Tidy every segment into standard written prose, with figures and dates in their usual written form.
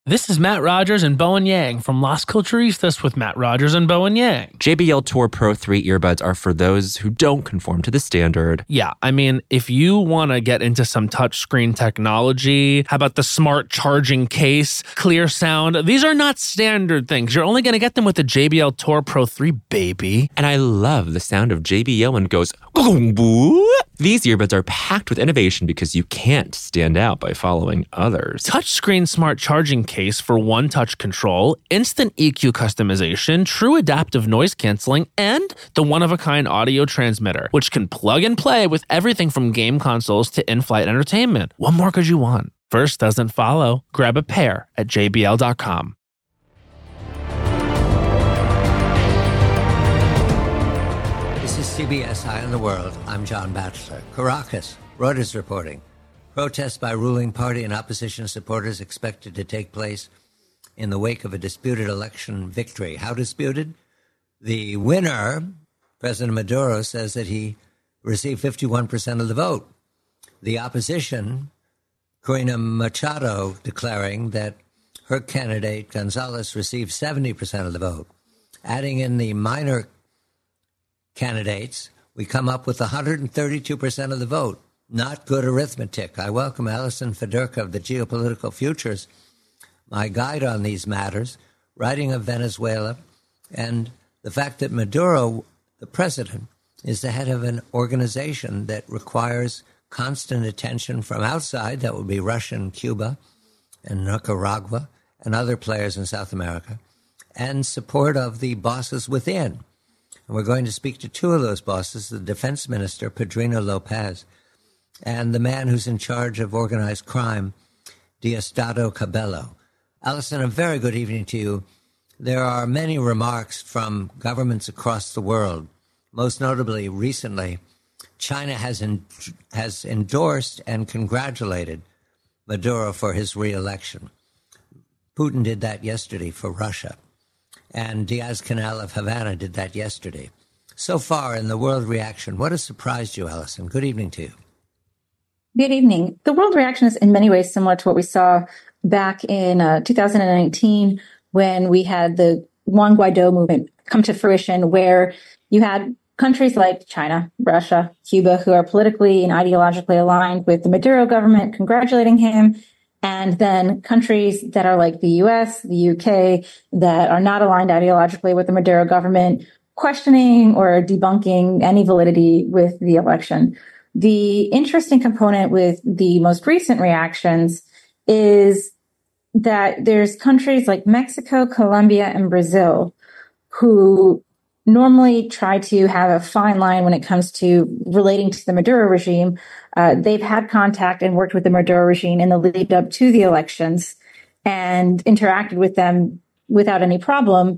This is Matt Rogers and Bowen Yang from Las Culturistas with Matt Rogers and Bowen Yang. JBL Tour Pro 3 earbuds are for those who don't conform to the standard. Yeah, I mean, if you want to get into some touchscreen technology, how about the smart charging case, clear sound? These are not standard things. You're only going to get them with the JBL Tour Pro 3, baby. And I love the sound of JBL when it goes, "Gong-boo." These earbuds are packed with innovation because you can't stand out by following others. Touchscreen smart charging case for one-touch control, instant EQ customization, true adaptive noise canceling, and the one-of-a-kind audio transmitter, which can plug and play with everything from game consoles to in-flight entertainment. What more could you want? First doesn't follow. Grab a pair at jbl.com. This is CBS Eye on the World. I'm John Batchelor. Caracas, Reuters reporting. Protests by ruling party and opposition supporters expected to take place in the wake of a disputed election victory. How disputed? The winner, President Maduro, says that he received 51% of the vote. The opposition, Corina Machado, declaring that her candidate, Gonzalez, received 70% of the vote. Adding in the minor candidates, we come up with 132% of the vote. Not good arithmetic. I welcome Alison Federka of the Geopolitical Futures, my guide on these matters, writing of Venezuela, and the fact that Maduro, the president, is the head of an organization that requires constant attention from outside. That would be Russia and Cuba and Nicaragua and other players in South America, and support of the bosses within. And we're going to speak to two of those bosses, the defense minister, Pedrino Lopez, and the man who's in charge of organized crime, Diosdado Cabello. Alison, a very good evening to you. There are many remarks from governments across the world. Most notably, recently, China has endorsed and congratulated Maduro for his re-election. Putin did that yesterday for Russia. And Diaz-Canel of Havana did that yesterday. So far in the world reaction, what has surprised you, Alison? Good evening to you. Good evening. The world reaction is in many ways similar to what we saw back in 2019 when we had the Juan Guaido movement come to fruition, where you had countries like China, Russia, Cuba, who are politically and ideologically aligned with the Maduro government, congratulating him, and then countries that are like the US, the UK, that are not aligned ideologically with the Maduro government, questioning or debunking any validity with the election. The interesting component with the most recent reactions is that there's countries like Mexico, Colombia, and Brazil who normally try to have a fine line when it comes to relating to the Maduro regime. They've had contact and worked with the Maduro regime in the lead up to the elections and interacted with them without any problem.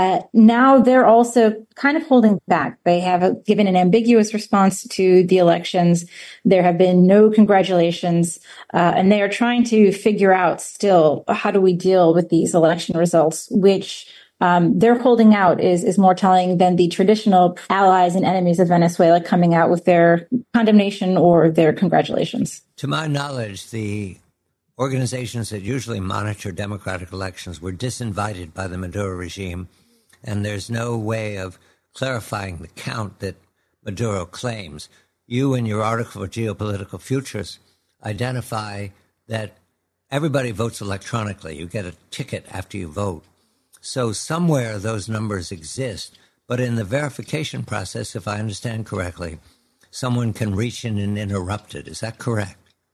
Now they're also kind of holding back. They have given an ambiguous response to the elections. There have been no congratulations, and they are trying to figure out still, how do we deal with these election results, which they're holding out is more telling than the traditional allies and enemies of Venezuela coming out with their condemnation or their congratulations. To my knowledge, the organizations that usually monitor democratic elections were disinvited by the Maduro regime, and there's no way of clarifying the count that Maduro claims. You, in your article for Geopolitical Futures, identify that everybody votes electronically. You get a ticket after you vote. So somewhere those numbers exist, but in the verification process, if I understand correctly, someone can reach in and interrupt it. Is that correct?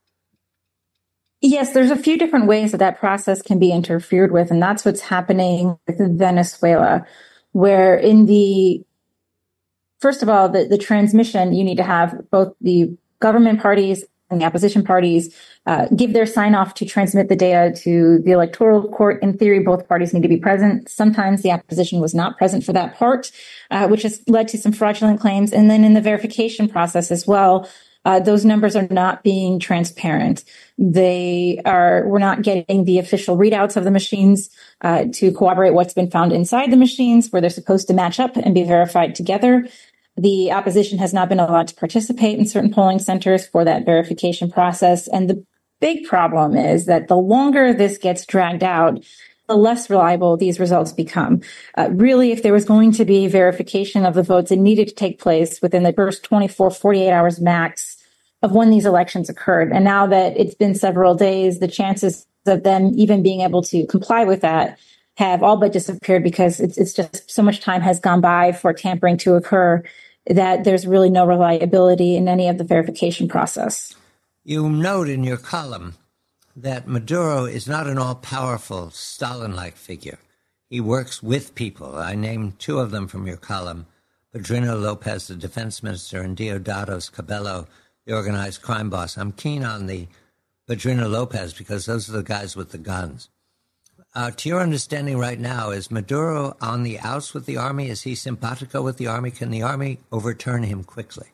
Yes, there's a few different ways that process can be interfered with, and that's what's happening with Venezuela, where first of all, the transmission, you need to have both the government parties and the opposition parties give their sign-off to transmit the data to the electoral court. In theory, both parties need to be present. Sometimes the opposition was not present for that part, which has led to some fraudulent claims. And then in the verification process as well, those numbers are not being transparent. We're not getting the official readouts of the machines to corroborate what's been found inside the machines, where they're supposed to match up and be verified together. The opposition has not been allowed to participate in certain polling centers for that verification process. And big problem is that the longer this gets dragged out, the less reliable these results become. Really, if there was going to be verification of the votes, it needed to take place within the first 24, 48 hours max of when these elections occurred. And now that it's been several days, the chances of them even being able to comply with that have all but disappeared, because it's just so much time has gone by for tampering to occur that there's really no reliability in any of the verification process. You note in your column that Maduro is not an all-powerful Stalin-like figure. He works with people. I named two of them from your column: Padrino Lopez, the defense minister, and Deodatos Cabello, the organized crime boss. I'm keen on the Padrino Lopez because those are the guys with the guns. To your understanding right now, is Maduro on the outs with the army? Is he simpatico with the army? Can the army overturn him quickly?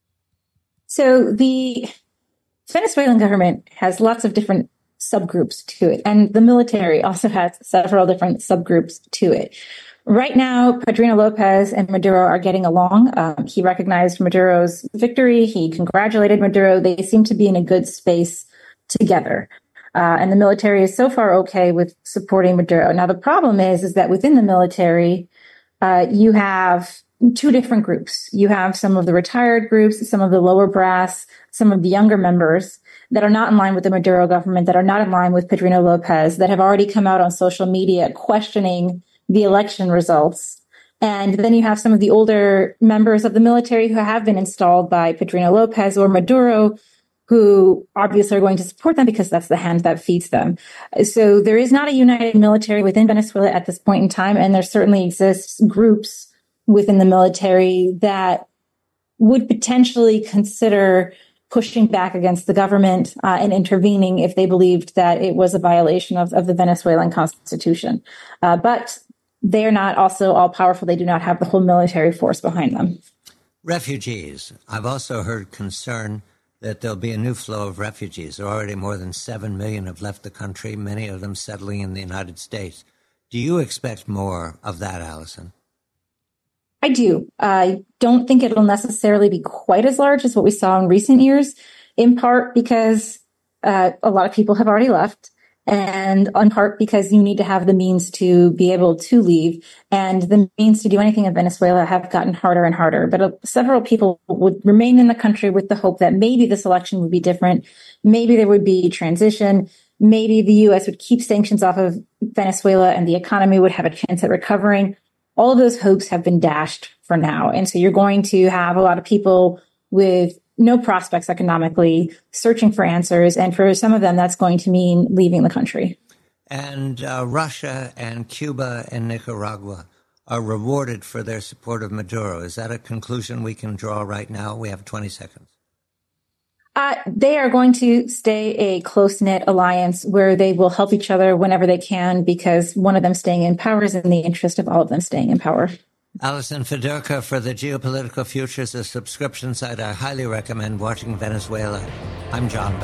So the Venezuelan government has lots of different subgroups to it, and the military also has several different subgroups to it. Right now, Padrino Lopez and Maduro are getting along. He recognized Maduro's victory. He congratulated Maduro. They seem to be in a good space together. And the military is so far okay with supporting Maduro. Now, the problem is that within the military, you have two different groups. You have some of the retired groups, some of the lower brass, some of the younger members that are not in line with the Maduro government, that are not in line with Padrino Lopez, that have already come out on social media questioning the election results. And then you have some of the older members of the military who have been installed by Padrino Lopez or Maduro, who obviously are going to support them because that's the hand that feeds them. So there is not a united military within Venezuela at this point in time, and there certainly exists groups within the military that would potentially consider pushing back against the government and intervening if they believed that it was a violation of the Venezuelan constitution. But they are not also all powerful. They do not have the whole military force behind them. Refugees. I've also heard concern that there'll be a new flow of refugees. There are already more than 7 million have left the country, many of them settling in the United States. Do you expect more of that, Allison? I do. I don't think it'll necessarily be quite as large as what we saw in recent years, in part because a lot of people have already left, and in part because you need to have the means to be able to leave, and the means to do anything in Venezuela have gotten harder and harder. But several people would remain in the country with the hope that maybe this election would be different. Maybe there would be transition. Maybe the U.S. would keep sanctions off of Venezuela and the economy would have a chance at recovering. All of those hopes have been dashed for now. And so you're going to have a lot of people with no prospects economically searching for answers. And for some of them, that's going to mean leaving the country. And Russia and Cuba and Nicaragua are rewarded for their support of Maduro. Is that a conclusion we can draw right now? We have 20 seconds. They are going to stay a close-knit alliance where they will help each other whenever they can, because one of them staying in power is in the interest of all of them staying in power. Allison Fedorka for the Geopolitical Futures, a subscription site I highly recommend watching Venezuela. I'm John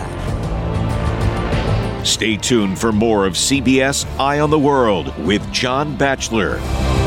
Batchelor. Stay tuned for more of CBS Eye on the World with John Batchelor.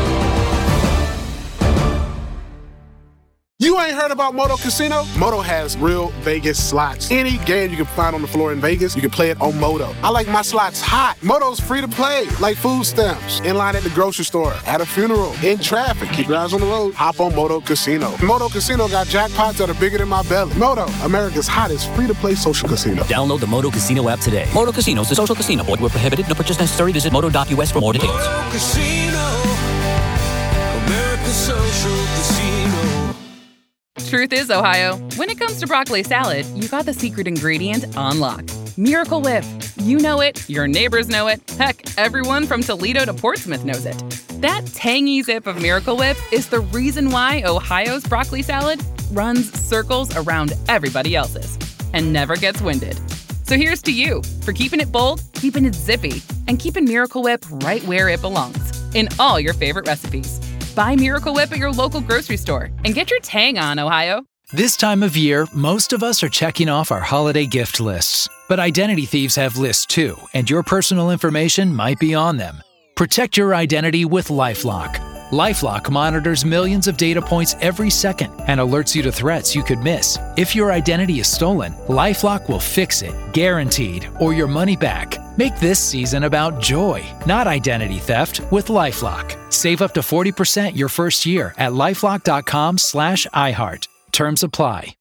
You ain't heard about Moto Casino? Moto has real Vegas slots. Any game you can find on the floor in Vegas, you can play it on Moto. I like my slots hot. Moto's free to play, like food stamps. In line at the grocery store, at a funeral, in traffic. Keep your eyes on the road. Hop on Moto Casino. Moto Casino got jackpots that are bigger than my belly. Moto, America's hottest free-to-play social casino. Download the Moto Casino app today. Moto Casino is a social casino. Void where prohibited. No purchase necessary. Visit moto.us for more details. Moto Casino, America's social casino. Truth is, Ohio, when it comes to broccoli salad, you got the secret ingredient on lock. Miracle Whip. You know it, your neighbors know it, heck, everyone from Toledo to Portsmouth knows it. That tangy zip of Miracle Whip is the reason why Ohio's broccoli salad runs circles around everybody else's and never gets winded. So here's to you for keeping it bold, keeping it zippy, and keeping Miracle Whip right where it belongs, in all your favorite recipes. Buy Miracle Whip at your local grocery store and get your tang on, Ohio. This time of year, most of us are checking off our holiday gift lists. But identity thieves have lists too, and your personal information might be on them. Protect your identity with LifeLock. LifeLock monitors millions of data points every second and alerts you to threats you could miss. If your identity is stolen, LifeLock will fix it, guaranteed, or your money back. Make this season about joy, not identity theft, with LifeLock. Save up to 40% your first year at LifeLock.com/iHeart. Terms apply.